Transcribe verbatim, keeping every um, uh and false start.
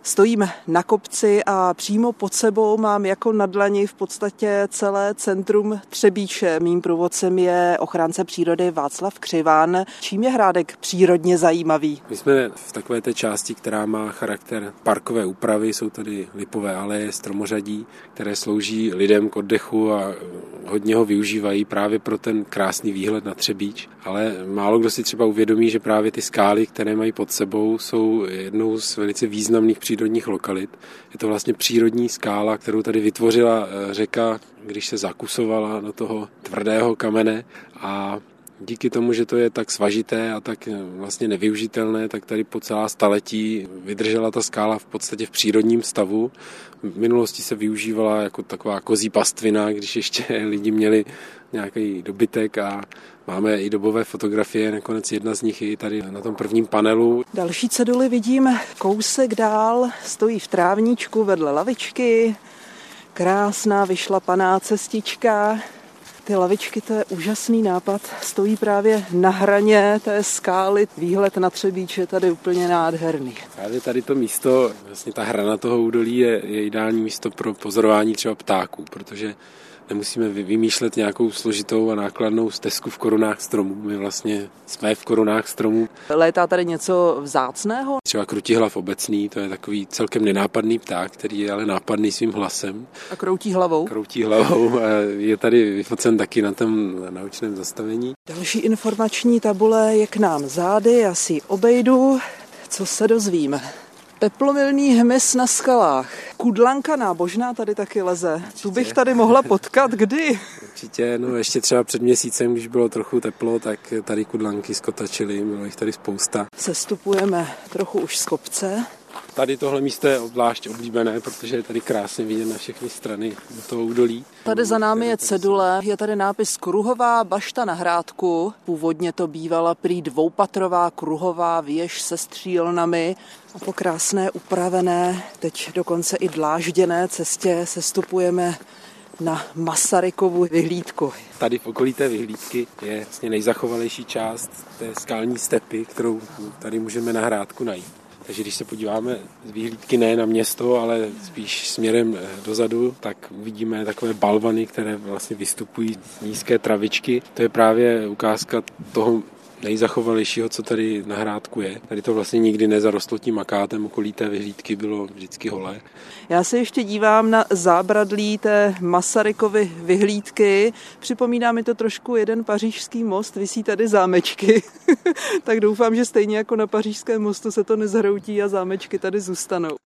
Stojím na kopci a přímo pod sebou mám jako na dlani v podstatě celé centrum Třebíče. Mým průvodcem je ochránce přírody Václav Křiván. Čím je Hrádek přírodně zajímavý? My jsme v takové té části, která má charakter parkové úpravy. Jsou tady lipové aleje, stromořadí, které slouží lidem k oddechu a hodně ho využívají právě pro ten krásný výhled na Třebíč. Ale málo kdo si třeba uvědomí, že právě ty skály, které mají pod sebou, jsou jednou z velice významných přírodních lokalit. Je to vlastně přírodní skála, kterou tady vytvořila řeka, když se zakusovala do toho tvrdého kamene, a díky tomu, že to je tak svažité a tak vlastně nevyužitelné, tak tady po celá staletí vydržela ta skála v podstatě v přírodním stavu. V minulosti se využívala jako taková kozí pastvina, když ještě lidi měli nějaký dobytek, a máme i dobové fotografie, nakonec jedna z nich je tady na tom prvním panelu. Další ceduly vidím kousek dál, stojí v trávníčku vedle lavičky, krásná vyšlapaná cestička. Ty lavičky, to je úžasný nápad, stojí právě na hraně té skály. Výhled na Třebíč je tady úplně nádherný. Právě tady to místo, vlastně ta hrana toho údolí je, je ideální místo pro pozorování třeba ptáků, protože nemusíme vymýšlet nějakou složitou a nákladnou stezku v korunách stromů. My vlastně jsme v korunách stromů. Létá tady něco vzácného? Třeba krutihlav obecný, to je takový celkem nenápadný pták, který je ale nápadný svým hlasem. A kroutí hlavou? Kroutí hlavou. A je tady vyfocen taky na tom naučném zastavení. Další informační tabule je k nám zády, já si obejdu. Co se dozvím? Teplomilný hmyz na skalách. Kudlanka nábožná tady taky leze. Určitě. Tu bych tady mohla potkat kdy? Určitě, no ještě třeba před měsícem, když bylo trochu teplo, tak tady kudlanky skotačily, bylo jich tady spousta. Sestupujeme trochu už z kopce. Tady tohle místo je obzvlášť oblíbené, protože je tady krásně vidět na všechny strany toho údolí. Tady za námi je cedule, je tady nápis Kruhová bašta na Hrádku. Původně to bývala prý dvoupatrová kruhová věž se střílnami. A po krásné upravené, teď dokonce i dlážděné cestě sestupujeme na Masarykovu vyhlídku. Tady v okolí té vyhlídky je vlastně nejzachovalejší část té skalní stepy, kterou tady můžeme na Hrádku najít. Takže když se podíváme z výhlídky ne na město, ale spíš směrem dozadu, tak uvidíme takové balvany, které vlastně vystupují z nízké travičky. To je právě ukázka toho nejzachovalejšího, co tady na Hrádku je. Tady to vlastně nikdy nezarostlo tím akátem, okolí té vyhlídky bylo vždycky holé. Já se ještě dívám na zábradlí té Masarykovy vyhlídky. Připomíná mi to trošku jeden pařížský most, visí tady zámečky. Tak doufám, že stejně jako na pařížském mostu se to nezhroutí a zámečky tady zůstanou.